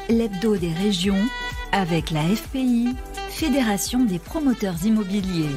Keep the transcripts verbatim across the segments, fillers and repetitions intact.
l'hebdo des régions avec la F P I, Fédération des promoteurs immobiliers.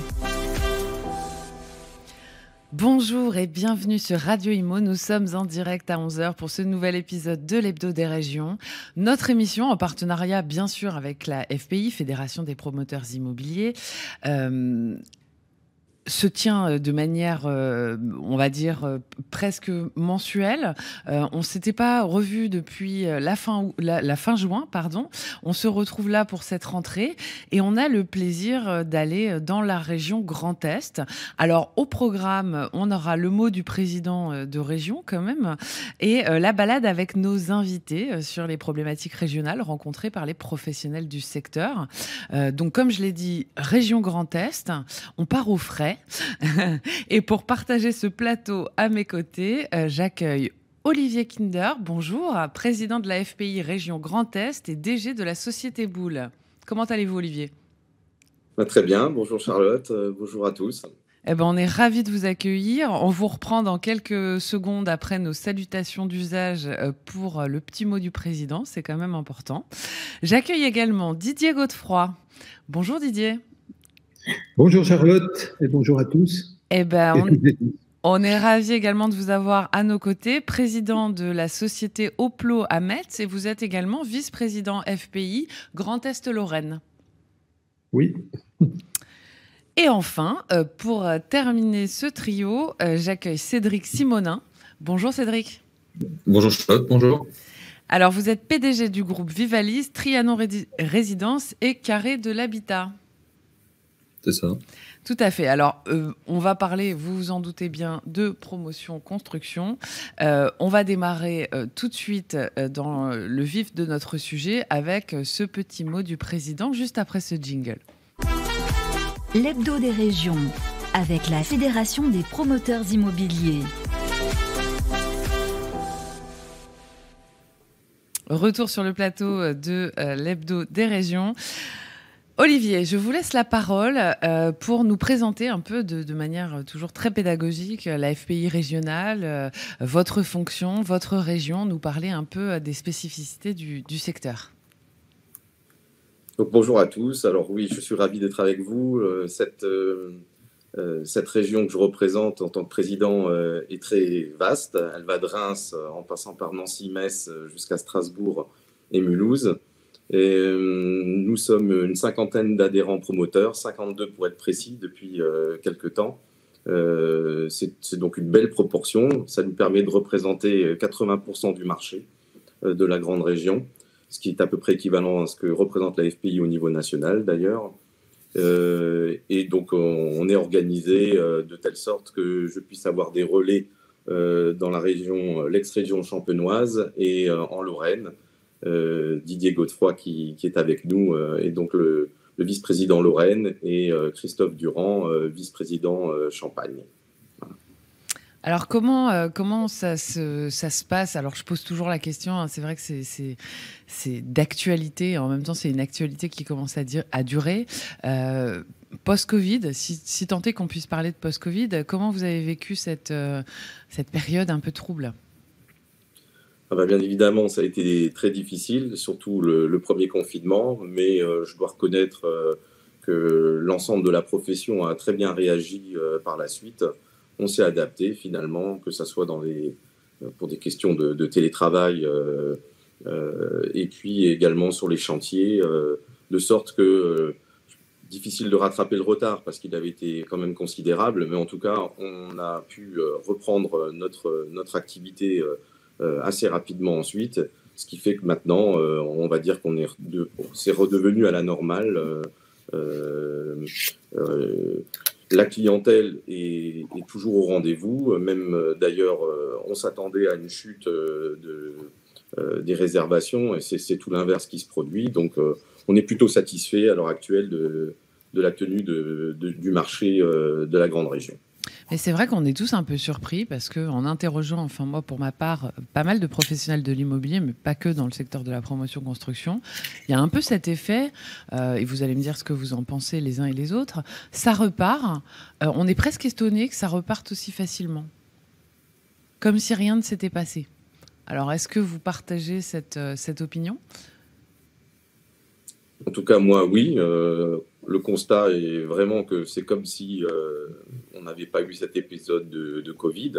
Bonjour et bienvenue sur Radio Imo. Nous sommes en direct à onze heures pour ce nouvel épisode de l'Hebdo des régions. Notre émission en partenariat bien sûr avec la F P I, Fédération des promoteurs immobiliers, euh, se tient de manière, euh, on va dire, euh, presque mensuelle. Euh, on ne s'était pas revu depuis la fin, la, la fin juin, pardon. On se retrouve là pour cette rentrée et on a le plaisir d'aller dans la région Grand Est. Alors, au programme, on aura le mot du président de région quand même et euh, la balade avec nos invités sur les problématiques régionales rencontrées par les professionnels du secteur. Euh, donc, comme je l'ai dit, région Grand Est, on part au frais. Et pour partager ce plateau à mes côtés, euh, j'accueille Olivier Kinder. Bonjour, président de la F P I Région Grand Est et D G de la société Boule. Comment allez-vous, Olivier ? Bah, très bien, bonjour Charlotte, euh, bonjour à tous. Eh ben, on est ravis de vous accueillir. On vous reprend dans quelques secondes après nos salutations d'usage pour le petit mot du président. C'est quand même important. J'accueille également Didier Godefroy. Bonjour Didier. Bonjour Charlotte et bonjour à tous. Eh ben, on, on est ravis également de vous avoir à nos côtés, président de la société Oplo à Metz, et vous êtes également vice-président F P I Grand Est Lorraine. Oui. Et enfin, euh, pour terminer ce trio, euh, j'accueille Cédric Simonin. Bonjour Cédric. Bonjour Charlotte, bonjour. Alors vous êtes P D G du groupe Vivalis, Trianon Rédi- Résidence et Carré de l'Habitat. C'est ça. Tout à fait. Alors, euh, on va parler, vous vous en doutez bien, de promotion construction. Euh, on va démarrer euh, tout de suite euh, dans le vif de notre sujet avec euh, ce petit mot du président juste après ce jingle. L'hebdo des régions avec la Fédération des promoteurs immobiliers. Retour sur le plateau de euh, l'hebdo des régions. Olivier, je vous laisse la parole euh, pour nous présenter un peu de, de manière toujours très pédagogique la F P I régionale, euh, votre fonction, votre région, nous parler un peu des spécificités du, du secteur. Donc, bonjour à tous. Alors oui, je suis ravi d'être avec vous. Euh, cette, euh, euh, cette région que je représente en tant que président euh, est très vaste. Elle va de Reims euh, en passant par Nancy, Metz jusqu'à Strasbourg et Mulhouse. Et euh, nous sommes une cinquantaine d'adhérents promoteurs, cinquante-deux pour être précis, depuis euh, quelques temps. Euh, c'est, c'est donc une belle proportion. Ça nous permet de représenter quatre-vingts pour cent du marché euh, de la grande région, ce qui est à peu près équivalent à ce que représente la F P I au niveau national d'ailleurs. Euh, et donc on, on est organisé euh, de telle sorte que je puisse avoir des relais euh, dans la région, l'ex-région champenoise et euh, en Lorraine. Euh, Didier Godefroy qui, qui est avec nous euh, et donc le, le vice-président Lorraine et euh, Christophe Durand, euh, vice-président euh, Champagne. Voilà. Alors comment, euh, comment ça, se, ça se passe ? Alors je pose toujours la question, hein, c'est vrai que c'est, c'est, c'est d'actualité, en même temps c'est une actualité qui commence à, dire, à durer. Euh, post-Covid, si, si tant est qu'on puisse parler de post-Covid, comment vous avez vécu cette, euh, cette période un peu trouble ? Ah bah bien évidemment, ça a été très difficile, surtout le, le premier confinement, mais euh, je dois reconnaître euh, que l'ensemble de la profession a très bien réagi euh, par la suite. On s'est adapté finalement, que ce soit dans les, pour des questions de, de télétravail euh, euh, et puis également sur les chantiers, euh, de sorte que euh, difficile de rattraper le retard parce qu'il avait été quand même considérable, mais en tout cas, on a pu euh, reprendre notre, notre activité euh, Euh, assez rapidement ensuite, ce qui fait que maintenant, euh, on va dire qu'on est de, c'est redevenu à la normale. Euh, euh, euh, la clientèle est, est toujours au rendez-vous. Même euh, d'ailleurs, euh, on s'attendait à une chute euh, de, euh, des réservations et c'est, c'est tout l'inverse qui se produit. Donc, euh, on est plutôt satisfait à l'heure actuelle de, de la tenue de, de, du marché euh, de la grande région. Mais c'est vrai qu'on est tous un peu surpris parce qu'en interrogeant, enfin moi pour ma part, pas mal de professionnels de l'immobilier, mais pas que dans le secteur de la promotion-construction, il y a un peu cet effet, euh, et vous allez me dire ce que vous en pensez les uns et les autres, ça repart, euh, on est presque étonné que ça reparte aussi facilement, comme si rien ne s'était passé. Alors est-ce que vous partagez cette, euh, cette opinion ? En tout cas, moi, oui. Euh, le constat est vraiment que c'est comme si euh, on n'avait pas eu cet épisode de, de Covid.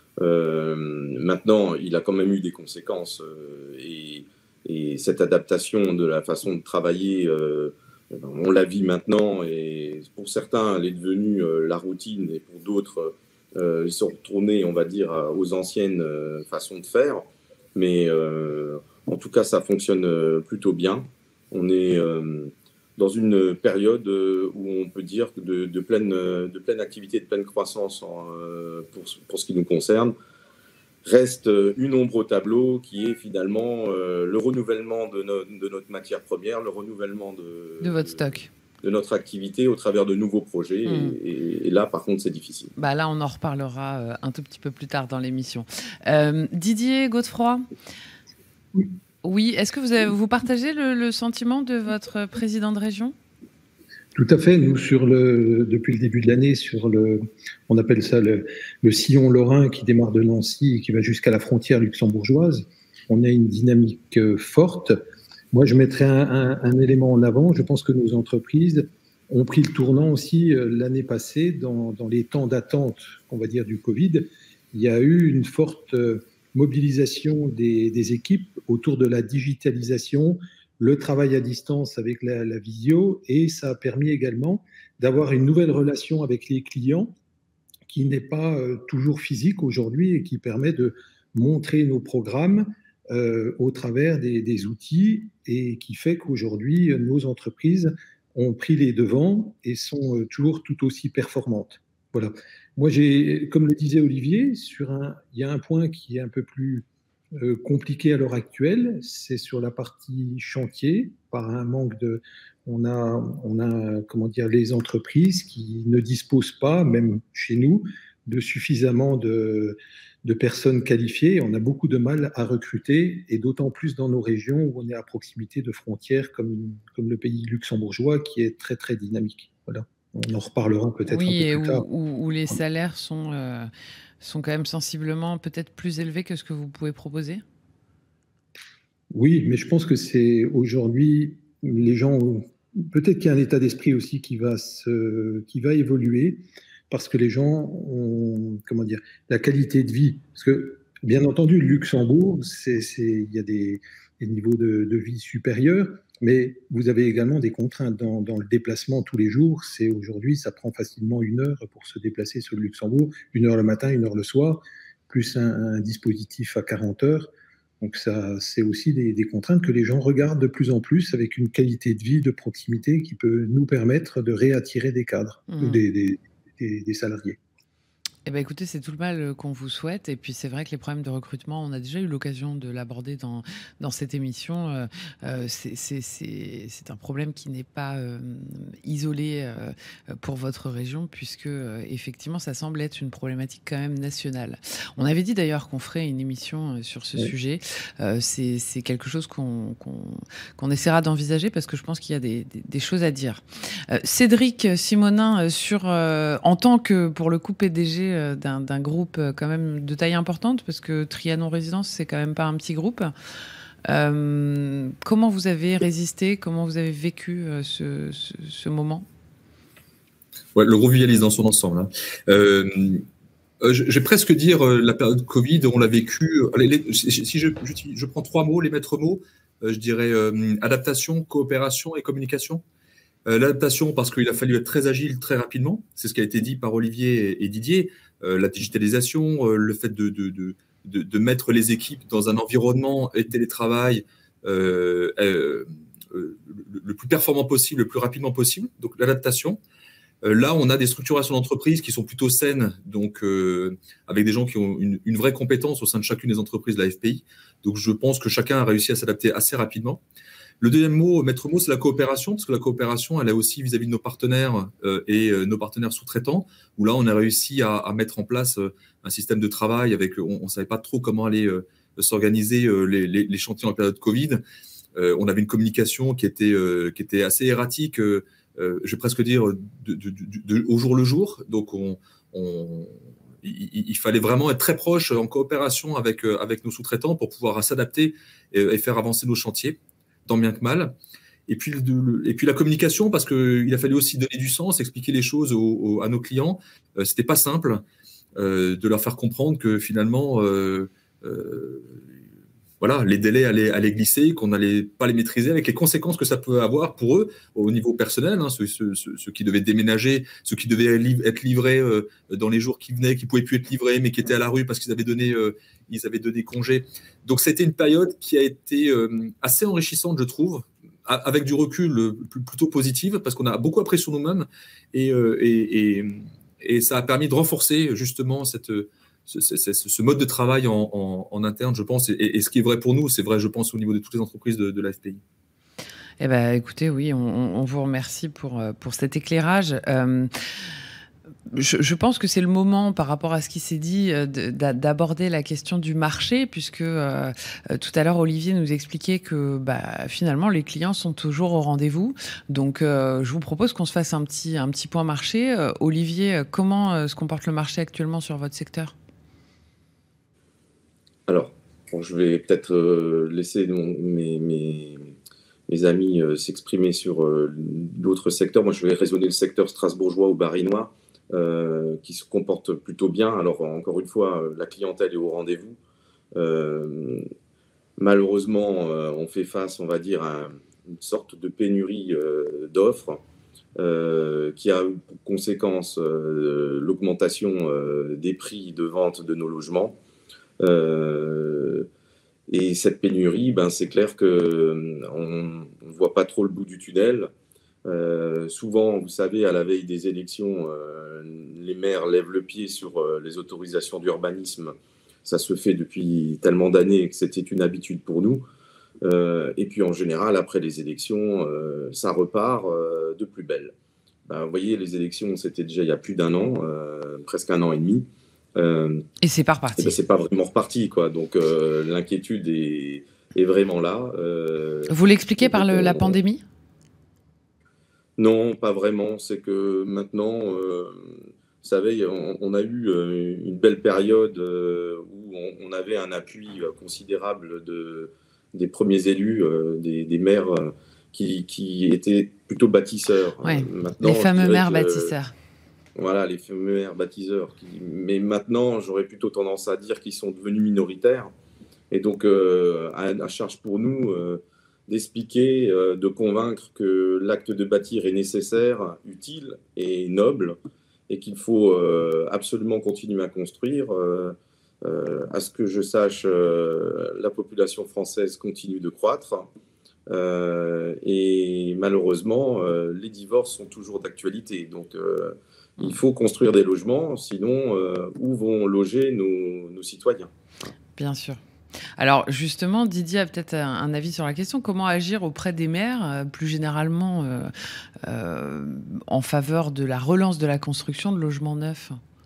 Euh, maintenant, il a quand même eu des conséquences euh, et, et cette adaptation de la façon de travailler, euh, on la vit maintenant et pour certains, elle est devenue euh, la routine et pour d'autres, euh, ils sont retournés, on va dire, aux anciennes euh, façons de faire. Mais euh, en tout cas, ça fonctionne plutôt bien. On est euh, dans une période où on peut dire de, de, pleine, de pleine activité, de pleine croissance en, euh, pour, pour ce qui nous concerne. Reste une ombre au tableau qui est finalement euh, le renouvellement de, no, de notre matière première, le renouvellement de, de votre stock. De, de notre activité au travers de nouveaux projets. Mmh. Et, et, et là, par contre, c'est difficile. Bah là, on en reparlera euh, un tout petit peu plus tard dans l'émission. Euh, Didier Godefroy, oui. Oui, est-ce que vous, avez, vous partagez le, le sentiment de votre président de région ? Tout à fait. Nous, sur le, depuis le début de l'année, sur le, on appelle ça le, le sillon lorrain qui démarre de Nancy et qui va jusqu'à la frontière luxembourgeoise, on a une dynamique forte. Moi, je mettrais un, un, un élément en avant. Je pense que nos entreprises ont pris le tournant aussi l'année passée dans, dans les temps d'attente, on va dire, du Covid. Il y a eu une forte mobilisation des, des équipes autour de la digitalisation, le travail à distance avec la, la visio, et ça a permis également d'avoir une nouvelle relation avec les clients qui n'est pas euh, toujours physique aujourd'hui et qui permet de montrer nos programmes euh, au travers des, des outils et qui fait qu'aujourd'hui, nos entreprises ont pris les devants et sont euh, toujours tout aussi performantes. Voilà. Moi, j'ai, comme le disait Olivier, sur un, il y a un point qui est un peu plus euh, compliqué à l'heure actuelle, c'est sur la partie chantier, par un manque de, on a, on a, comment dire, les entreprises qui ne disposent pas, même chez nous, de suffisamment de, de personnes qualifiées. On a beaucoup de mal à recruter, et d'autant plus dans nos régions où on est à proximité de frontières, comme, comme le pays luxembourgeois, qui est très très dynamique. Voilà. On en reparlera peut-être oui, un peu plus où, tard. Où, où les salaires sont, euh, sont quand même sensiblement peut-être plus élevés que ce que vous pouvez proposer ? Oui, mais je pense que c'est aujourd'hui, les gens, ont, peut-être qu'il y a un état d'esprit aussi qui va, se, qui va évoluer, parce que les gens ont, comment dire, la qualité de vie. Parce que, bien entendu, Luxembourg, c'est, c'est, il y a des, des niveaux de, de vie supérieurs, mais vous avez également des contraintes dans, dans le déplacement tous les jours. C'est aujourd'hui, ça prend facilement une heure pour se déplacer sur le Luxembourg, une heure le matin, une heure le soir, plus un, un dispositif à quarante heures. Donc ça, c'est aussi des, des contraintes que les gens regardent de plus en plus, avec une qualité de vie de proximité qui peut nous permettre de réattirer des cadres, mmh. ou des, des, des, des salariés. Eh ben écoutez, c'est tout le mal qu'on vous souhaite. Et puis c'est vrai que les problèmes de recrutement, on a déjà eu l'occasion de l'aborder dans, dans cette émission. Euh, euh, c'est, c'est, c'est, c'est un problème qui n'est pas euh, isolé euh, pour votre région, puisque euh, effectivement, ça semble être une problématique quand même nationale. On avait dit d'ailleurs qu'on ferait une émission sur ce oui. sujet. Euh, c'est, c'est quelque chose qu'on, qu'on, qu'on essaiera d'envisager, parce que je pense qu'il y a des, des, des choses à dire. Euh, Cédric Simonin, sur, euh, en tant que, pour le coup, P D G D'un, d'un groupe quand même de taille importante, parce que Trianon Résidence, c'est quand même pas un petit groupe. Euh, comment vous avez résisté, comment vous avez vécu ce, ce, ce moment ? Ouais, le revivalise dans son ensemble. Hein. Euh, je, je vais presque dire la période Covid, on l'a vécu. Les, les, si je, je, je prends trois mots, les maîtres mots, je dirais euh, adaptation, coopération et communication. Euh, l'adaptation, parce qu'il a fallu être très agile très rapidement, c'est ce qui a été dit par Olivier et, et Didier, euh, la digitalisation, euh, le fait de, de, de, de, de mettre les équipes dans un environnement et télétravail euh, euh, euh, le, le plus performant possible, le plus rapidement possible, donc l'adaptation. Euh, là, on a des structurations d'entreprises qui sont plutôt saines, donc euh, avec des gens qui ont une, une vraie compétence au sein de chacune des entreprises de la F P I. Donc je pense que chacun a réussi à s'adapter assez rapidement. Le deuxième mot, maître mot, c'est la coopération, parce que la coopération, elle est aussi vis-à-vis de nos partenaires euh, et euh, nos partenaires sous-traitants, où là, on a réussi à, à mettre en place euh, un système de travail avec, on ne savait pas trop comment aller euh, s'organiser euh, les, les, les chantiers en période Covid. Euh, on avait une communication qui était, euh, qui était assez erratique, euh, euh, je vais presque dire, de, de, de, de, au jour le jour. Donc, on, on, il, il fallait vraiment être très proche, en coopération avec, euh, avec nos sous-traitants pour pouvoir s'adapter et, et faire avancer nos chantiers, tant bien que mal. Et puis, le, et puis la communication, parce qu'il a fallu aussi donner du sens, expliquer les choses aux, aux, à nos clients. Euh, c'était pas simple euh, de leur faire comprendre que finalement, euh, euh, voilà, les délais allaient, allaient glisser, qu'on n'allait pas les maîtriser, avec les conséquences que ça peut avoir pour eux au niveau personnel, hein, ceux, ceux, ceux, ceux qui devaient déménager, ceux qui devaient être livrés euh, dans les jours qui venaient, qui pouvaient plus être livrés, mais qui étaient à la rue parce qu'ils avaient donné, euh, ils avaient donné congé. Donc c'était une période qui a été euh, assez enrichissante, je trouve, avec du recul plutôt positive, parce qu'on a beaucoup appris sur nous-mêmes et, et, et, et ça a permis de renforcer justement cette, ce, ce, ce mode de travail en, en, en interne, je pense. Et, et ce qui est vrai pour nous, c'est vrai, je pense, au niveau de toutes les entreprises de, de la F P I. Eh ben, écoutez, oui, on, on vous remercie pour, pour cet éclairage. Euh, Je, je pense que c'est le moment, par rapport à ce qui s'est dit, d'aborder la question du marché, puisque euh, tout à l'heure, Olivier nous expliquait que bah, finalement, les clients sont toujours au rendez-vous. Donc, euh, je vous propose qu'on se fasse un petit, un petit point marché. Euh, Olivier, comment euh, se comporte le marché actuellement sur votre secteur ? Alors, bon, je vais peut-être euh, laisser mon, mes, mes, mes amis euh, s'exprimer sur euh, d'autres secteurs. Moi, je vais raisonner le secteur strasbourgeois ou barinois. Euh, qui se comporte plutôt bien. Alors, encore une fois, la clientèle est au rendez-vous. Euh, malheureusement, euh, on fait face, on va dire, à une sorte de pénurie euh, d'offres euh, qui a pour conséquence euh, l'augmentation euh, des prix de vente de nos logements. Euh, et cette pénurie, ben, c'est clair qu'on ne voit pas trop le bout du tunnel. Euh, souvent, vous savez, à la veille des élections, euh, les maires lèvent le pied sur euh, les autorisations d'urbanisme. Ça se fait depuis tellement d'années que c'était une habitude pour nous. Euh, et puis, en général, après les élections, euh, ça repart euh, de plus belle. Ben, vous voyez, les élections, c'était déjà il y a plus d'un an, euh, presque un an et demi. Euh, et c'est pas reparti. Ben, c'est pas vraiment reparti, quoi. Donc, euh, l'inquiétude est, est vraiment là. Euh, vous l'expliquez par le, on, la pandémie ? Non, pas vraiment. C'est que maintenant, euh, vous savez, on, on a eu euh, une belle période euh, où on, on avait un appui euh, considérable de, des premiers élus, euh, des, des maires euh, qui, qui étaient plutôt bâtisseurs. Ouais, maintenant, les fameux maires que, bâtisseurs. Voilà, les fameux maires bâtisseurs. Qui, mais maintenant, j'aurais plutôt tendance à dire qu'ils sont devenus minoritaires. Et donc, euh, à, à charge pour nous... Euh, d'expliquer, euh, de convaincre que l'acte de bâtir est nécessaire, utile et noble, et qu'il faut euh, absolument continuer à construire. Euh, euh, à ce que je sache, euh, la population française continue de croître, euh, et malheureusement, euh, les divorces sont toujours d'actualité. Donc, euh, il faut construire des logements, sinon, euh, où vont loger nos, nos citoyens ? Bien sûr. Alors justement, Didier a peut-être un, un avis sur la question. Comment agir auprès des maires, euh, plus généralement euh, euh, en faveur de la relance de la construction de logements neufs ?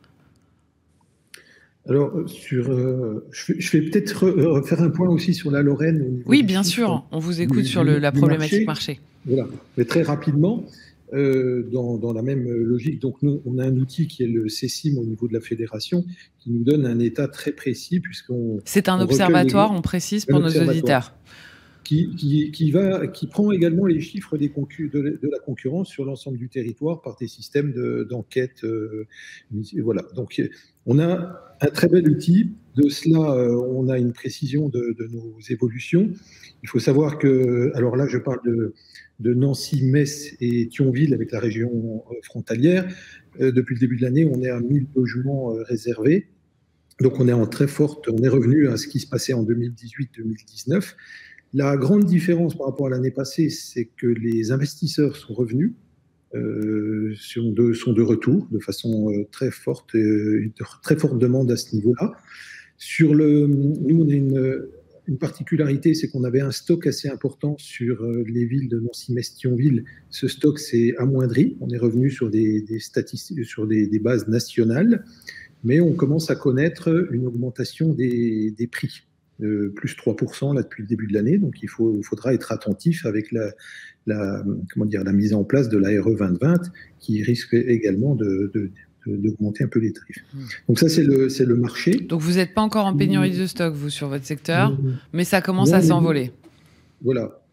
Alors, sur, euh, je vais, je vais peut-être refaire un point aussi sur la Lorraine. Au niveau oui, bien sûr. On vous écoute du, sur le, la problématique marché. marché. Voilà. Mais très rapidement, euh, dans, dans la même logique, donc nous, on a un outil qui est le C E C I M au niveau de la fédération, qui nous donne un état très précis, puisqu'on... C'est un observatoire, on précise, pour nos auditeurs. Qui, qui, qui, va, qui prend également les chiffres des concu- de, de la concurrence sur l'ensemble du territoire par des systèmes de, d'enquête. Euh, voilà. Donc, on a un très bel outil. De cela, euh, on a une précision de, de nos évolutions. Il faut savoir que, alors là, je parle de, de Nancy, Metz et Thionville avec la région frontalière. Euh, depuis le début de l'année, on est à mille logements euh, réservés. Donc, on est en très forte, on est revenu à ce qui se passait en deux mille dix-huit deux mille dix-neuf. La grande différence par rapport à l'année passée, c'est que les investisseurs sont revenus, euh, sont, de, sont de retour de façon euh, très forte, euh, une très forte demande à ce niveau-là. Sur le, nous, on a une, une particularité, c'est qu'on avait un stock assez important sur euh, les villes de Nancy, Metz, Thionville. Ce stock s'est amoindri. On est revenu sur des, des statistiques, sur des, des bases nationales, mais on commence à connaître une augmentation des, des prix. Euh, plus trois pour cent là, depuis le début de l'année. Donc, il, faut, il faudra être attentif avec la, la, comment dire, la mise en place de l'A R E vingt vingt qui risque également de, de, de, d'augmenter un peu les tarifs. Mmh. Donc, ça, c'est le, c'est le marché. Donc, vous n'êtes pas encore en pénurie mmh. de stock, vous, sur votre secteur, mmh. mais ça commence non, à s'envoler. Voilà.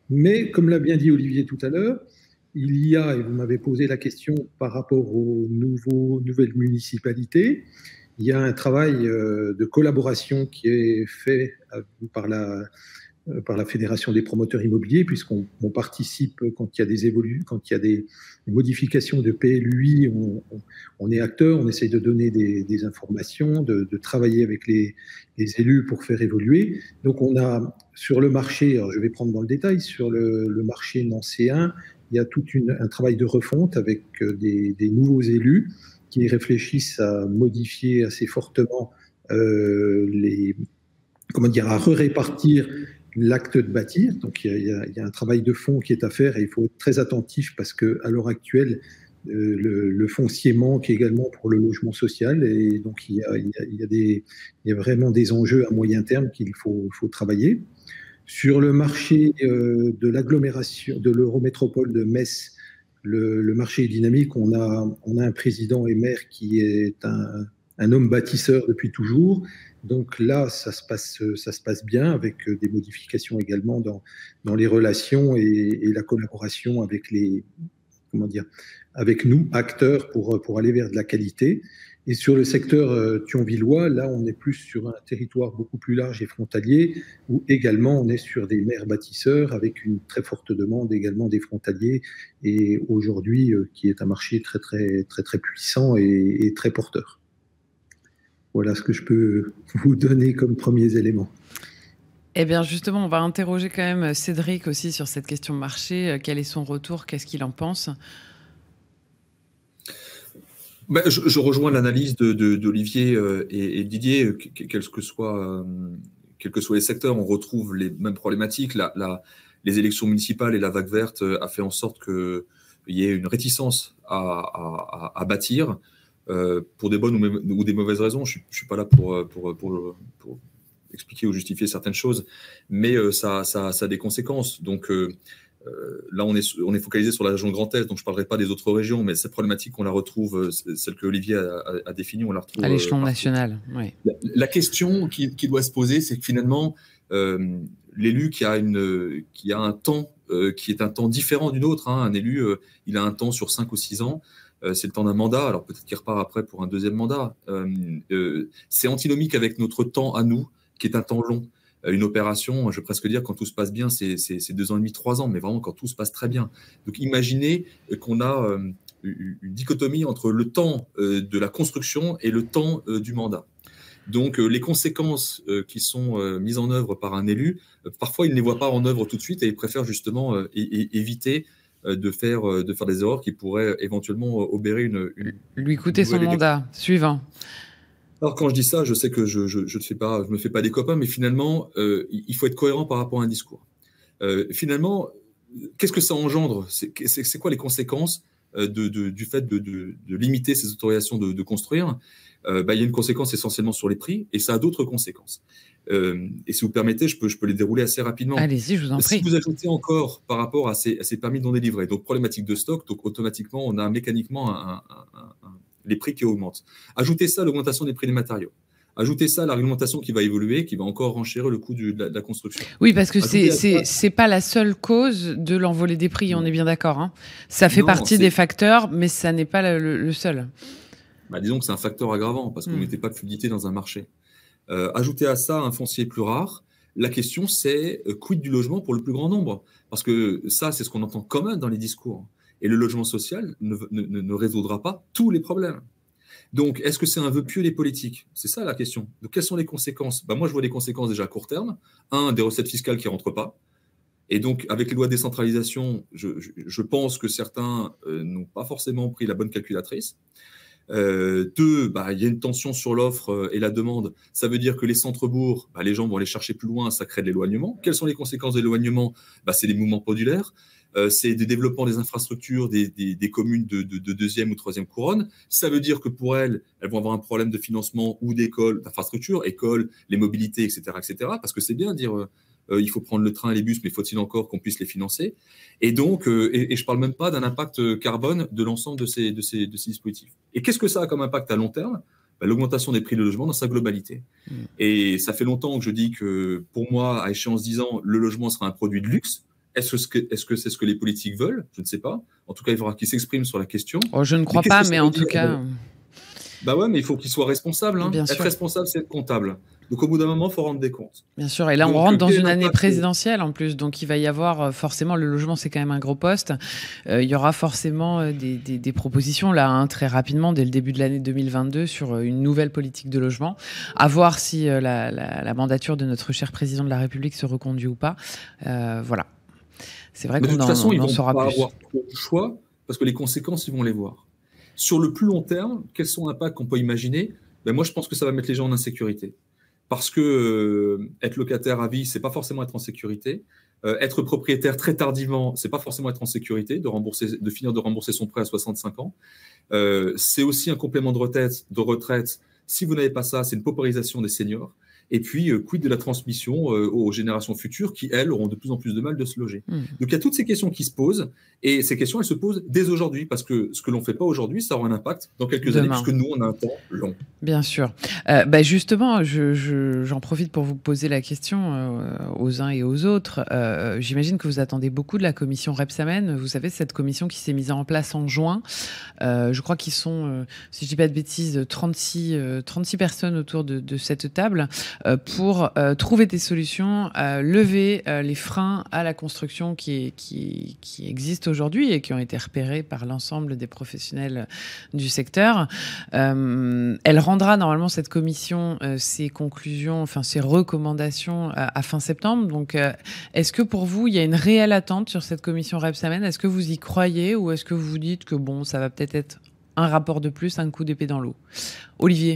Mais comme l'a bien dit Olivier tout à l'heure, il y a, et vous m'avez posé la question par rapport aux nouveaux, nouvelles municipalités, il y a un travail de collaboration qui est fait par la, par la Fédération des promoteurs immobiliers, puisqu'on on participe quand il y a des évolutions, quand il y a des, des modifications de P L U I, on, on, on est acteur, on essaye de donner des, des informations, de, de travailler avec les, les élus pour faire évoluer. Donc on a sur le marché, alors je vais prendre dans le détail, sur le, le marché nancéen, il y a tout une, un travail de refonte avec des, des nouveaux élus qui réfléchissent à modifier assez fortement euh, les, comment dire, à répartir l'acte de bâtir. Donc il y, a, il y a un travail de fond qui est à faire et il faut être très attentif parce qu'à l'heure actuelle, euh, le, le foncier manque également pour le logement social et donc il y a, il y a, il y a, des, il y a vraiment des enjeux à moyen terme qu'il faut, faut travailler. Sur le marché euh, de l'agglomération, de l'Eurométropole de Metz, le, le marché est dynamique. On a, on a un président et maire qui est un, un homme bâtisseur depuis toujours. Donc là, ça se passe, ça se passe bien avec des modifications également dans, dans les relations et, et la collaboration avec les, comment dire, avec nous, acteurs, pour, pour aller vers de la qualité. Et sur le secteur euh, thionvillois, là, on est plus sur un territoire beaucoup plus large et frontalier, où également on est sur des maires bâtisseurs avec une très forte demande également des frontaliers, et aujourd'hui, euh, qui est un marché très, très, très, très puissant et, et très porteur. Voilà ce que je peux vous donner comme premiers éléments. Eh bien, justement, on va interroger quand même Cédric aussi sur cette question marché. Quel est son retour? Qu'est-ce qu'il en pense? Ben, je, je rejoins l'analyse de, de, d'Olivier et, et Didier, quels que soient, quels que soient les secteurs, on retrouve les mêmes problématiques. La, la, les élections municipales et la vague verte a fait en sorte qu'il y ait une réticence à, à, à bâtir, euh, pour des bonnes ou, ou des mauvaises raisons. Je ne suis pas là pour, pour, pour, pour expliquer ou justifier certaines choses, mais ça, ça, ça a des conséquences. Donc, euh, Euh, là, on est, on est focalisé sur la région Grand Est, donc je ne parlerai pas des autres régions, mais cette problématique, on la retrouve, celle que Olivier a, a, a définie, on la retrouve à l'échelon euh, national. Oui. La, la question qui, qui doit se poser, c'est que finalement, euh, l'élu qui a, une, qui a un temps euh, qui est un temps différent d'une autre, hein, un élu, euh, il a un temps sur cinq ou six ans, euh, c'est le temps d'un mandat, alors peut-être qu'il repart après pour un deuxième mandat. Euh, euh, c'est antinomique avec notre temps à nous, qui est un temps long. Une opération, je vais presque dire, quand tout se passe bien, c'est, c'est, c'est deux ans et demi, trois ans, mais vraiment quand tout se passe très bien. Donc imaginez qu'on a euh, une dichotomie entre le temps euh, de la construction et le temps euh, du mandat. Donc euh, les conséquences euh, qui sont euh, mises en œuvre par un élu, euh, parfois il ne les voit pas en œuvre tout de suite et il préfère justement euh, é- é- éviter euh, de, faire, euh, de faire des erreurs qui pourraient éventuellement obérer une... une lui coûter son mandat suivant. Alors quand je dis ça, je sais que je je, je ne fais pas, je me fais pas des copains, mais finalement, euh, il faut être cohérent par rapport à un discours. Euh, finalement, qu'est-ce que ça engendre? C'est, c'est, c'est quoi les conséquences de, de, du fait de, de, de limiter ces autorisations de, de construire? euh, bah, il y a une conséquence essentiellement sur les prix, et ça a d'autres conséquences. Euh, et si vous permettez, je peux, je peux les dérouler assez rapidement. Allez-y, je vous en prie. Si vous ajoutez encore par rapport à ces, à ces permis non délivrés, donc problématique de stock, donc automatiquement, on a mécaniquement un, un, un, un les prix qui augmentent. Ajoutez ça à l'augmentation des prix des matériaux. Ajoutez ça à la réglementation qui va évoluer, qui va encore renchérir le coût du, de, la, de la construction. Oui, parce que c'est, c'est, c'est pas la seule cause de l'envolée des prix, non. On est bien d'accord. Hein. Ça fait non, partie c'est... des facteurs, mais ça n'est pas le, le seul. Bah, disons que c'est un facteur aggravant, parce qu'on mmh. n'était pas de fluidité dans un marché. Euh, ajoutez à ça un foncier plus rare. La question, c'est euh, quid du logement pour le plus grand nombre? Parce que ça, c'est ce qu'on entend commun dans les discours. Et le logement social ne, ne, ne résoudra pas tous les problèmes. Donc, est-ce que c'est un vœu pieux des politiques? C'est ça la question. Donc, quelles sont les conséquences? Ben, moi, je vois des conséquences déjà à court terme. Un, des recettes fiscales qui ne rentrent pas. Et donc, avec les lois de décentralisation, je, je, je pense que certains euh, n'ont pas forcément pris la bonne calculatrice. Euh, deux, bah, il y a une tension sur l'offre et la demande. Ça veut dire que les centres-bourgs, bah, les gens vont aller chercher plus loin, ça crée de l'éloignement. Quelles sont les conséquences de l'éloignement? Bah, c'est des mouvements pendulaires. Euh, c'est des développements des infrastructures des, des, des communes de, de, de deuxième ou troisième couronne. Ça veut dire que pour elles, elles vont avoir un problème de financement ou d'école, d'infrastructures, écoles, les mobilités, et cetera, et cetera. Parce que c'est bien de dire euh, euh, il faut prendre le train et les bus, mais faut-il encore qu'on puisse les financer? Et donc, euh, et, et je parle même pas d'un impact carbone de l'ensemble de ces, de ces, de ces dispositifs. Et qu'est-ce que ça a comme impact à long terme? Ben, l'augmentation des prix de logement dans sa globalité. Mmh. Et ça fait longtemps que je dis que pour moi, à échéance dix ans, le logement sera un produit de luxe. Est-ce que est-ce que c'est ce que les politiques veulent? Je ne sais pas. En tout cas, il faudra qu'ils s'expriment sur la question. Oh, je ne crois mais pas, mais en tout cas... Bah ouais, mais il faut qu'ils soient responsables. Hein. Bien être sûr. responsable, c'est être comptable. Donc au bout d'un moment, il faut rendre des comptes. Bien sûr, et là donc, on rentre dans une année que... présidentielle en plus, donc il va y avoir forcément, le logement c'est quand même un gros poste, euh, il y aura forcément des, des, des propositions là hein, très rapidement dès le début de l'année deux mille vingt-deux sur une nouvelle politique de logement, à voir si euh, la, la, la mandature de notre cher président de la République se reconduit ou pas. Euh, voilà, c'est vrai qu'on en, façon, on ils en vont saura pas plus. avoir trop de choix parce que les conséquences, ils vont les voir. Sur le plus long terme, quels sont les impacts qu'on peut imaginer? Ben moi, je pense que ça va mettre les gens en insécurité. Parce que euh, être locataire à vie, c'est pas forcément être en sécurité. Euh, être propriétaire très tardivement, c'est pas forcément être en sécurité, de rembourser, de finir de rembourser son prêt à soixante-cinq ans. Euh, c'est aussi un complément de retraite. De retraite. Si vous n'avez pas ça, c'est une paupérisation des seniors. Et puis, euh, quid de la transmission euh, aux générations futures qui, elles, auront de plus en plus de mal de se loger. Mmh. Donc, il y a toutes ces questions qui se posent. Et ces questions, elles se posent dès aujourd'hui. Parce que ce que l'on ne fait pas aujourd'hui, ça aura un impact dans quelques Demain. années, puisque nous, on a un temps long. Bien sûr. Euh, bah justement, je, je, j'en profite pour vous poser la question euh, aux uns et aux autres. Euh, j'imagine que vous attendez beaucoup de la commission Rebsamen. Vous savez, cette commission qui s'est mise en place en juin. Euh, je crois qu'ils sont, euh, si je ne dis pas de bêtises, trente-six, euh, trente-six personnes autour de, de cette table. Pour euh, trouver des solutions, euh, lever euh, les freins à la construction qui, qui, qui existent aujourd'hui et qui ont été repérés par l'ensemble des professionnels du secteur. Euh, elle rendra normalement cette commission euh, ses conclusions, enfin ses recommandations à, à fin septembre. Donc, euh, est-ce que pour vous, il y a une réelle attente sur cette commission Rebsamen? Est-ce que vous y croyez ou est-ce que vous vous dites que bon, ça va peut-être être un rapport de plus, un coup d'épée dans l'eau? Olivier?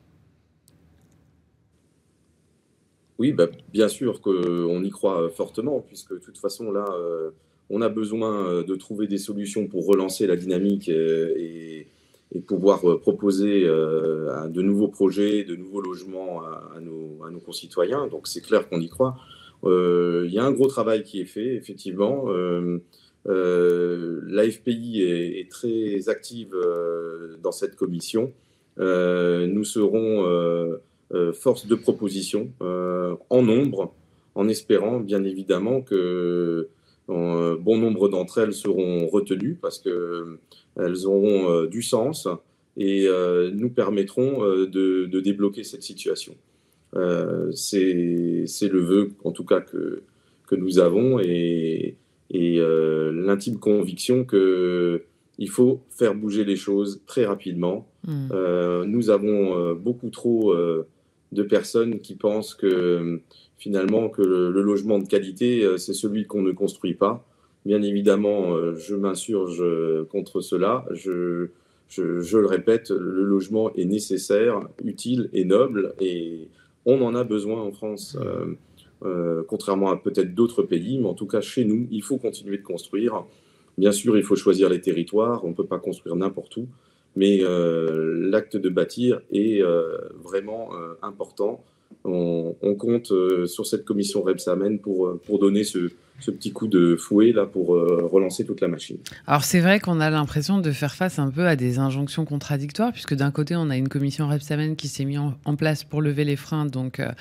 Oui, bah, bien sûr qu'on y croit fortement, puisque de toute façon, là, euh, on a besoin de trouver des solutions pour relancer la dynamique et, et pouvoir proposer euh, de nouveaux projets, de nouveaux logements à, à, nos, à nos concitoyens. Donc, c'est clair qu'on y croit. Euh, il y a un gros travail qui est fait, effectivement. Euh, euh, L'A F P I est, est très active euh, dans cette commission. Euh, nous serons... Euh, Euh, force de proposition euh, en nombre, en espérant bien évidemment que euh, bon nombre d'entre elles seront retenues parce qu'elles auront euh, du sens et euh, nous permettront euh, de, de débloquer cette situation. Euh, c'est le vœu, en tout cas, que, que nous avons et, et euh, l'intime conviction qu'il faut faire bouger les choses très rapidement. Mmh. Euh, nous avons euh, beaucoup trop euh, de personnes qui pensent que finalement que le, le logement de qualité, euh, c'est celui qu'on ne construit pas. Bien évidemment, euh, je m'insurge contre cela. Je, je, je le répète, le logement est nécessaire, utile et noble et on en a besoin en France. Euh, euh, contrairement à peut-être d'autres pays, mais en tout cas chez nous, il faut continuer de construire. Bien sûr, il faut choisir les territoires, on ne peut pas construire n'importe où, mais euh, l'acte de bâtir est euh, vraiment euh, important. On, on compte euh, sur cette commission Rebsamen pour, pour donner ce, ce petit coup de fouet là, pour euh, relancer toute la machine. Alors c'est vrai qu'on a l'impression de faire face un peu à des injonctions contradictoires, puisque d'un côté on a une commission Rebsamen qui s'est mise en, en place pour lever les freins, donc euh,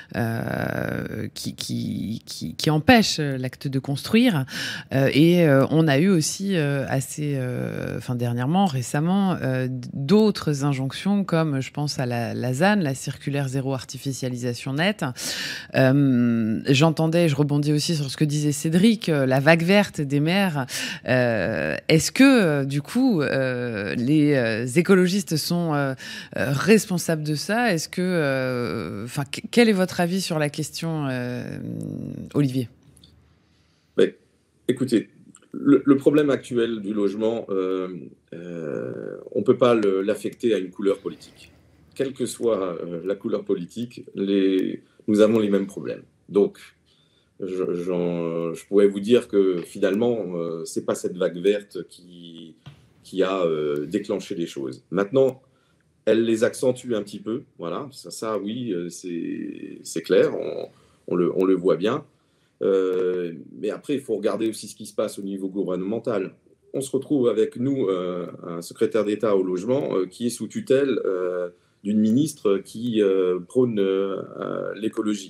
euh, qui, qui, qui, qui empêche l'acte de construire, euh, et euh, on a eu aussi euh, assez, euh, enfin dernièrement, récemment, euh, d'autres injonctions comme je pense à la, la Z A N, la circulaire zéro artificialisation nette. Euh, J'entendais, je rebondis aussi sur ce que disait Cédric, la vague verte des maires. Euh, Est-ce que, euh, du coup, euh, les euh, écologistes sont euh, euh, responsables de ça? Est-ce que, enfin, euh, quel est votre avis sur la question, euh, Olivier? Mais, écoutez, le, le problème actuel du logement, euh, euh, on ne peut pas l'affecter à une couleur politique. Quelle que soit euh, la couleur politique, les, nous avons les mêmes problèmes. Donc, Je, je pourrais vous dire que finalement, euh, ce n'est pas cette vague verte qui, qui a euh, déclenché les choses. Maintenant, elle les accentue un petit peu. Voilà, ça, ça oui, c'est clair, on, on, le, on le voit bien. Euh, mais après, il faut regarder aussi ce qui se passe au niveau gouvernemental. On se retrouve avec nous, euh, un secrétaire d'État au logement euh, qui est sous tutelle euh, d'une ministre qui euh, prône euh, l'écologie.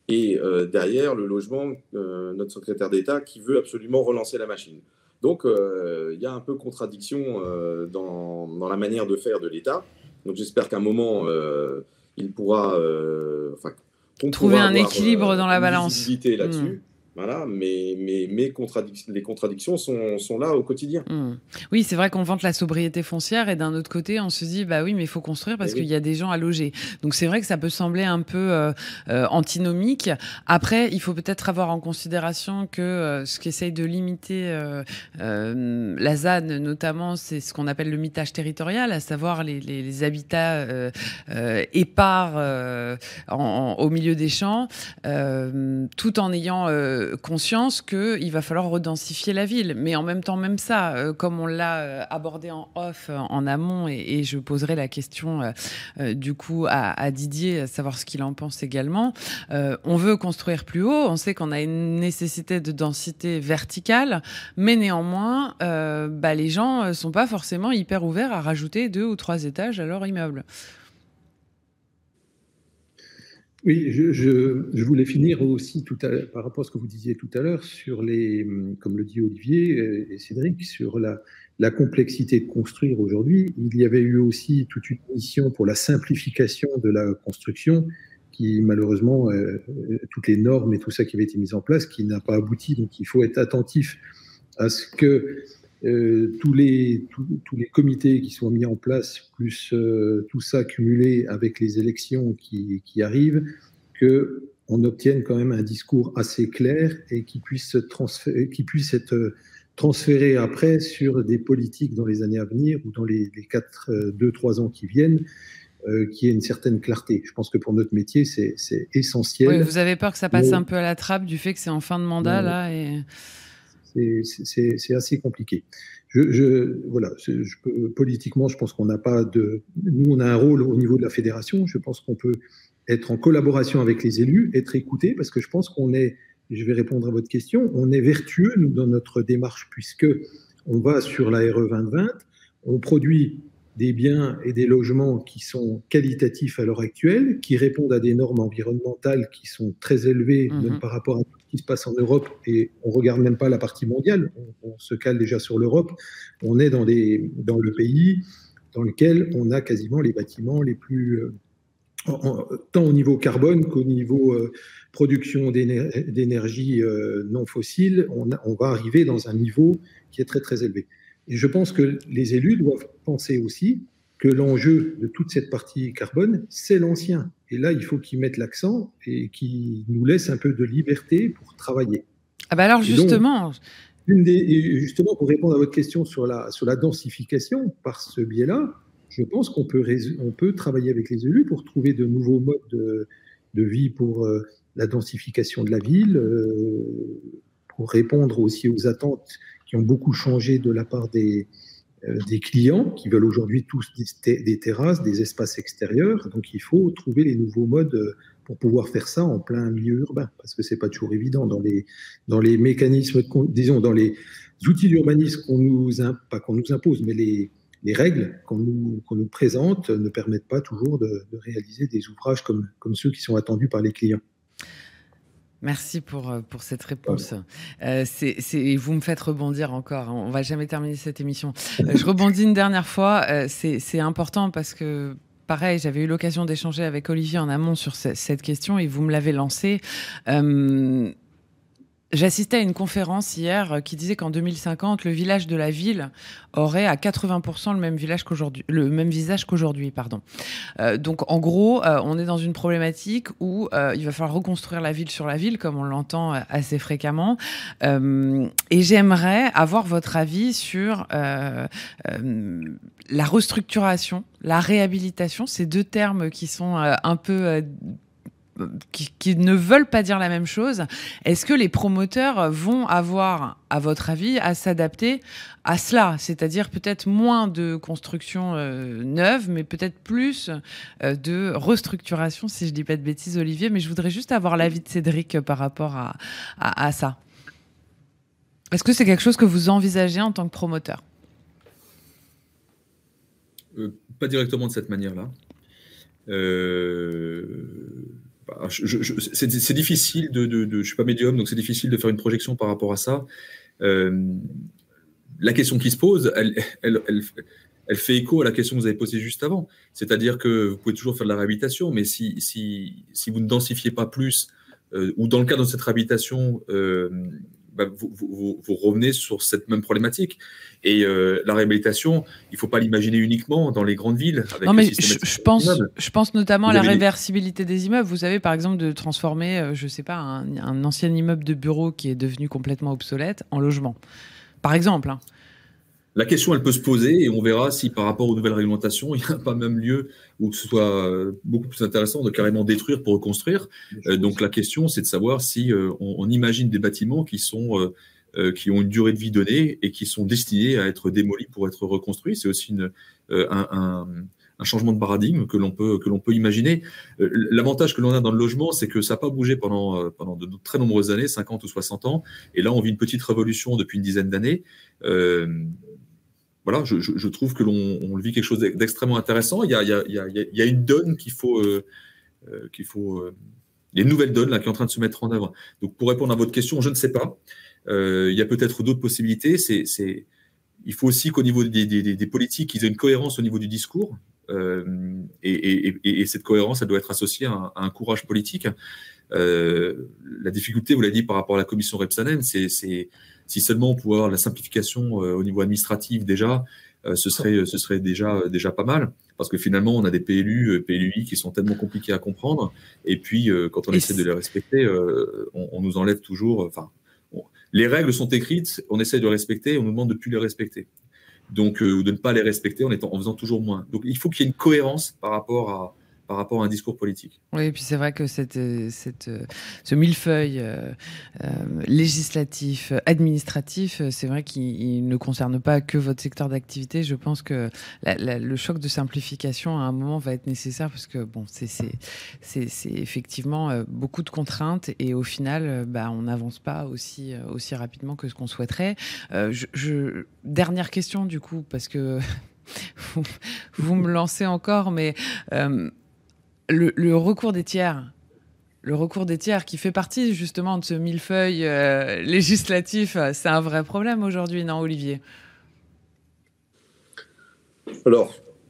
et euh, derrière le logement, euh, notre secrétaire d'État qui veut absolument relancer la machine. Donc euh, il y a un peu contradiction euh, dans, dans la manière de faire de l'État. Donc j'espère qu'à un moment, euh, il pourra... Euh, enfin, qu'on trouver pourra un avoir, équilibre euh, dans la une balance. visibilité là-dessus. Mmh. Voilà, mais, mais, mais contradic- les contradictions sont, sont là au quotidien. Mmh. Oui, c'est vrai qu'on vante la sobriété foncière et d'un autre côté, on se dit, bah oui, mais il faut construire parce Et qu'il oui. y a des gens à loger. Donc c'est vrai que ça peut sembler un peu euh, euh, antinomique. Après, il faut peut-être avoir en considération que euh, ce qui essaye de limiter euh, euh, la Z A N, notamment, c'est ce qu'on appelle le mitage territorial, à savoir les, les, les habitats euh, euh, épars euh, en, en, au milieu des champs, euh, tout en ayant euh, conscience qu'il va falloir redensifier la ville. Mais en même temps, même ça, euh, comme on l'a euh, abordé en off, euh, en amont, et, et je poserai la question euh, euh, du coup à, à Didier, à savoir ce qu'il en pense également. Euh, on veut construire plus haut, on sait qu'on a une nécessité de densité verticale, mais néanmoins, euh, bah, les gens ne sont pas forcément hyper ouverts à rajouter deux ou trois étages à leur immeuble. Oui, je, je, je voulais finir aussi tout à, par rapport à ce que vous disiez tout à l'heure sur les, comme le dit Olivier et Cédric, sur la, la complexité de construire aujourd'hui. Il y avait eu aussi toute une mission pour la simplification de la construction qui, malheureusement, euh, toutes les normes et tout ça qui avait été mis en place, qui n'a pas abouti. Donc, il faut être attentif à ce que euh, tous, les, tous, tous les comités qui sont mis en place, plus euh, tout ça cumulé avec les élections qui, qui arrivent, qu'on obtienne quand même un discours assez clair et qui puisse, transférer, qui puisse être transféré après sur des politiques dans les années à venir ou dans les, les quatre, deux, trois ans qui viennent, euh, qui ait une certaine clarté. Je pense que pour notre métier, c'est, c'est essentiel. Oui, vous avez peur que ça passe Mais, un peu à la trappe du fait que c'est en fin de mandat, non, là et... C'est, c'est, c'est assez compliqué. Je, je, voilà, je, je peux, politiquement, je pense qu'on n'a pas de... Nous, on a un rôle au niveau de la fédération. Je pense qu'on peut être en collaboration avec les élus, être écouté, parce que je pense qu'on est, je vais répondre à votre question, on est vertueux, nous, dans notre démarche, puisque on va sur la R E vingt vingt, on produit des biens et des logements qui sont qualitatifs à l'heure actuelle, qui répondent à des normes environnementales qui sont très élevées, mmh. même par rapport à tout ce qui se passe en Europe, et on ne regarde même pas la partie mondiale, on, on se cale déjà sur l'Europe, on est dans, des, dans le pays dans lequel on a quasiment les bâtiments les plus... Euh, en, en, tant au niveau carbone qu'au niveau euh, production d'éner- d'énergie euh, non fossile, on, a, on va arriver dans un niveau qui est très très élevé. Et je pense que les élus doivent penser aussi que l'enjeu de toute cette partie carbone, c'est l'ancien. Et là, il faut qu'ils mettent l'accent et qu'ils nous laissent un peu de liberté pour travailler. Ah bah alors justement... Donc, une des, justement, pour répondre à votre question sur la, sur la densification, par ce biais-là, je pense qu'on peut, on peut travailler avec les élus pour trouver de nouveaux modes de, de vie pour euh, la densification de la ville, euh, pour répondre aussi aux attentes qui ont beaucoup changé de la part des, euh, des clients qui veulent aujourd'hui tous des, des terrasses, des espaces extérieurs. Donc il faut trouver les nouveaux modes pour pouvoir faire ça en plein milieu urbain, parce que c'est pas toujours évident dans les, dans les mécanismes, disons, dans les outils d'urbanisme qu'on nous, pas qu'on nous impose, mais les, les règles qu'on nous, qu'on nous présente ne permettent pas toujours de, de réaliser des ouvrages comme, comme ceux qui sont attendus par les clients. Merci pour, pour cette réponse. Euh, c'est, c'est, vous me faites rebondir encore. On ne va jamais terminer cette émission. Euh, je rebondis une dernière fois. Euh, c'est, c'est important parce que, pareil, j'avais eu l'occasion d'échanger avec Olivier en amont sur ce, cette question et vous me l'avez lancée. Euh, J'assistais à une conférence hier qui disait qu'en deux mille cinquante, le village de la ville aurait à quatre-vingts pour cent le même, village qu'aujourd'hui, le même visage qu'aujourd'hui. Pardon. Euh, donc, en gros, euh, on est dans une problématique où euh, il va falloir reconstruire la ville sur la ville, comme on l'entend assez fréquemment. Euh, et j'aimerais avoir votre avis sur euh, euh, la restructuration, la réhabilitation, ces deux termes qui sont euh, un peu... Euh, Qui, qui ne veulent pas dire la même chose. Est-ce que les promoteurs vont avoir, à votre avis, à s'adapter à cela ? C'est-à-dire peut-être moins de construction euh, neuve, mais peut-être plus euh, de restructuration, si je ne dis pas de bêtises, Olivier. Mais je voudrais juste avoir l'avis de Cédric par rapport à, à, à ça. Est-ce que c'est quelque chose que vous envisagez en tant que promoteur ? euh, Pas directement de cette manière-là. Euh... bah, je, je, c'est, c'est difficile de, de, de, je suis pas médium, donc c'est difficile de faire une projection par rapport à ça. Euh, la question qui se pose, elle, elle, elle, elle fait écho à la question que vous avez posée juste avant. C'est-à-dire que vous pouvez toujours faire de la réhabilitation, mais si, si, si vous ne densifiez pas plus, euh, ou dans le cadre de cette réhabilitation, euh, bah, vous, vous, vous revenez sur cette même problématique. Et euh, la réhabilitation, il ne faut pas l'imaginer uniquement dans les grandes villes. Avec non, mais je, je, pense, je pense notamment vous à la avez réversibilité des... des immeubles. Vous savez, par exemple, de transformer, euh, je ne sais pas, un, un ancien immeuble de bureau qui est devenu complètement obsolète en logement. Par exemple. Hein. La question, elle peut se poser et on verra si par rapport aux nouvelles réglementations, il n'y a pas même lieu où ce soit beaucoup plus intéressant de carrément détruire pour reconstruire. Euh, donc la question, c'est de savoir si euh, on, on imagine des bâtiments qui sont... Euh, Euh, qui ont une durée de vie donnée et qui sont destinés à être démolis pour être reconstruits. C'est aussi une, euh, un, un, un changement de paradigme que l'on peut, que l'on peut imaginer. Euh, l'avantage que l'on a dans le logement, c'est que ça n'a pas bougé pendant, euh, pendant de très nombreuses années, cinquante ou soixante ans, et là on vit une petite révolution depuis une dizaine d'années. Euh, voilà, je, je, je trouve que l'on on vit quelque chose d'extrêmement intéressant. Il y a, il y a, il y a, il y a une donne qu'il faut... Euh, euh, qu'il faut euh, il y a une nouvelle donne là, qui est en train de se mettre en œuvre. Donc pour répondre à votre question, je ne sais pas. Euh, il y a peut-être d'autres possibilités. C'est, c'est... Il faut aussi qu'au niveau des, des, des politiques, ils aient une cohérence au niveau du discours. Euh, et, et, et, et cette cohérence, elle doit être associée à un, à un courage politique. Euh, la difficulté, vous l'avez dit, par rapport à la commission Rebsamen, c'est, c'est si seulement on pouvait avoir la simplification euh, au niveau administratif déjà, euh, ce serait, ce serait déjà, déjà pas mal. Parce que finalement, on a des P L U, P L U I qui sont tellement compliqués à comprendre. Et puis, euh, quand on et essaie c'est... de les respecter, euh, on, on nous enlève toujours... Enfin, les règles sont écrites, on essaie de les respecter, on nous demande de ne plus les respecter. Donc, euh, ou de ne pas les respecter en, étant, en faisant toujours moins. Donc, il faut qu'il y ait une cohérence par rapport à, par rapport à un discours politique. Oui, et puis c'est vrai que cette, cette, ce millefeuille euh, euh, législatif, administratif, c'est vrai qu'il ne concerne pas que votre secteur d'activité. Je pense que la, la, le choc de simplification, à un moment, va être nécessaire parce que bon, c'est, c'est, c'est, c'est effectivement euh, beaucoup de contraintes et au final, euh, bah, on n'avance pas aussi, euh, aussi rapidement que ce qu'on souhaiterait. Euh, je, je... Dernière question, du coup, parce que vous, vous me lancez encore, mais... Euh, Le, le recours des tiers, le recours des tiers qui fait partie justement de ce millefeuille euh, législatif, c'est un vrai problème aujourd'hui, non, Olivier ? Alors,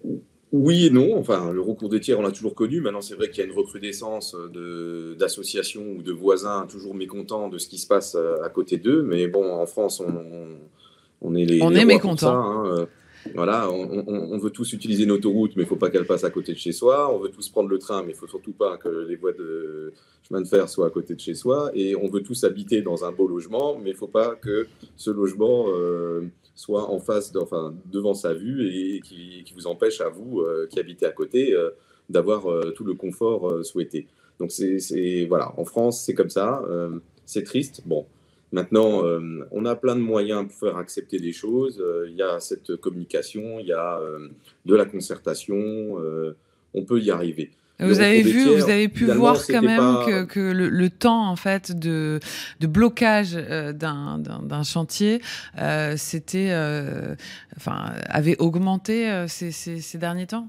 oui et non. Enfin, le recours des tiers, on l'a toujours connu. Maintenant, c'est vrai qu'il y a une recrudescence de, d'associations ou de voisins toujours mécontents de ce qui se passe à côté d'eux. Mais bon, en France, on, on, on est les, on les est rois mécontents. pour ça, hein. Voilà, on, on, on veut tous utiliser une autoroute, mais il ne faut pas qu'elle passe à côté de chez soi. On veut tous prendre le train, mais il ne faut surtout pas que les voies de chemin de fer soient à côté de chez soi. Et on veut tous habiter dans un beau logement, mais il ne faut pas que ce logement euh, soit en face, de, enfin, devant sa vue et qui, qui vous empêche à vous, euh, qui habitez à côté, euh, d'avoir euh, tout le confort euh, souhaité. Donc, c'est, c'est, voilà, en France, c'est comme ça. Euh, c'est triste. Bon. Maintenant, euh, on a plein de moyens pour faire accepter des choses. Euh, il y a cette communication, il y a euh, de la concertation. Euh, on peut y arriver. Vous avez vu, tiers, vous avez pu voir quand même pas... que, que le, le temps en fait de, de blocage euh, d'un, d'un, d'un chantier, euh, c'était, euh, enfin, avait augmenté euh, ces, ces, ces derniers temps.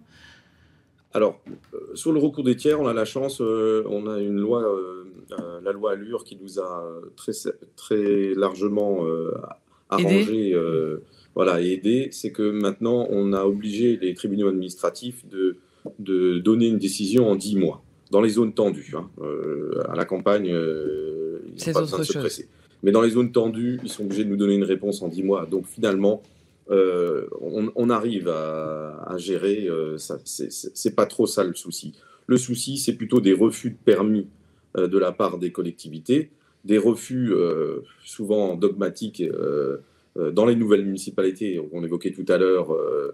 Alors, euh, sur le recours des tiers, on a la chance, euh, on a une loi, euh, euh, la loi Allure, qui nous a très, très largement euh, arrangé, euh, voilà, et aidé. C'est que maintenant, on a obligé les tribunaux administratifs de, de donner une décision en dix mois, dans les zones tendues. Hein. Euh, à la campagne, euh, ils n'ont pas besoin de se presser. Mais dans les zones tendues, ils sont obligés de nous donner une réponse en dix mois. Donc finalement, Euh, on, on arrive à, à gérer, euh, ça, c'est, c'est, c'est pas trop ça le souci. Le souci, c'est plutôt des refus de permis euh, de la part des collectivités, des refus euh, souvent dogmatiques euh, euh, dans les nouvelles municipalités, qu'on évoquait tout à l'heure, euh,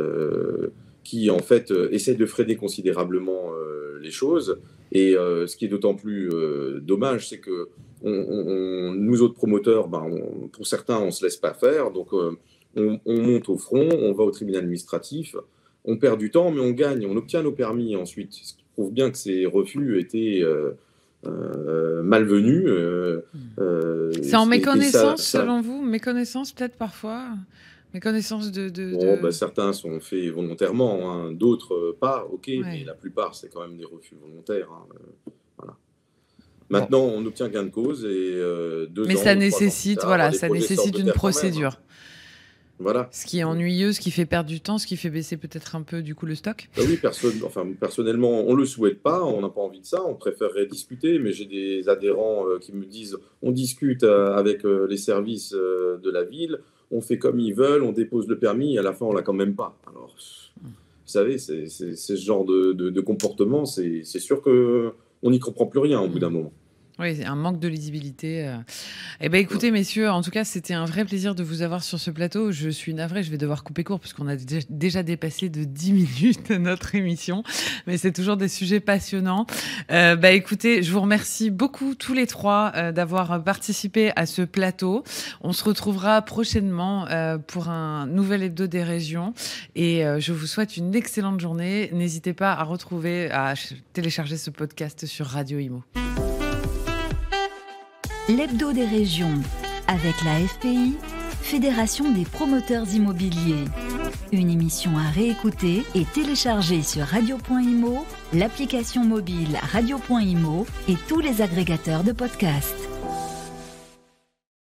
euh, qui en fait euh, essaient de freiner considérablement euh, les choses. Et euh, ce qui est d'autant plus euh, dommage, c'est que on, on, nous autres promoteurs, ben, on, pour certains, on se laisse pas faire, donc euh, On, on monte au front, on va au tribunal administratif, on perd du temps, mais on gagne, on obtient nos permis ensuite. Ce qui prouve bien que ces refus étaient euh, euh, malvenus. Euh, euh, C'est en méconnaissance, ça, ça... selon vous ? Méconnaissance peut-être parfois ? Méconnaissance de... de, bon, de... Ben, certains sont faits volontairement, hein, d'autres pas, ok, ouais. Mais la plupart, c'est quand même des refus volontaires. Hein. Maintenant, bon. on obtient gain de cause et euh, deux Mais ans, ça nécessite, tard, voilà, ça nécessite une procédure. Même, hein. Voilà. Ce qui est ennuyeux, ce qui fait perdre du temps, ce qui fait baisser peut-être un peu du coup le stock. Ben oui, perso- enfin, personnellement, on le souhaite pas, on n'a pas envie de ça, on préférerait discuter, mais j'ai des adhérents euh, qui me disent, on discute euh, avec euh, les services euh, de la ville, on fait comme ils veulent, on dépose le permis, et à la fin on l'a quand même pas. Alors, vous savez, c'est, c'est, c'est ce genre de, de, de comportement, c'est, c'est sûr que on n'y comprend plus rien au bout d'un moment. Oui, c'est un manque de lisibilité. Eh bien, écoutez, messieurs, en tout cas, c'était un vrai plaisir de vous avoir sur ce plateau. Je suis navrée, je vais devoir couper court puisqu'on a dé- déjà dépassé de dix minutes notre émission. Mais c'est toujours des sujets passionnants. Euh, bah, écoutez, je vous remercie beaucoup tous les trois euh, d'avoir participé à ce plateau. On se retrouvera prochainement euh, pour un nouvel hebdo des régions. Et euh, je vous souhaite une excellente journée. N'hésitez pas à retrouver, à ch- télécharger ce podcast sur Radio Imo. L'hebdo des régions, avec la F P I, Fédération des promoteurs immobiliers. Une émission à réécouter et télécharger sur radio point imo, l'application mobile radio point imo et tous les agrégateurs de podcasts.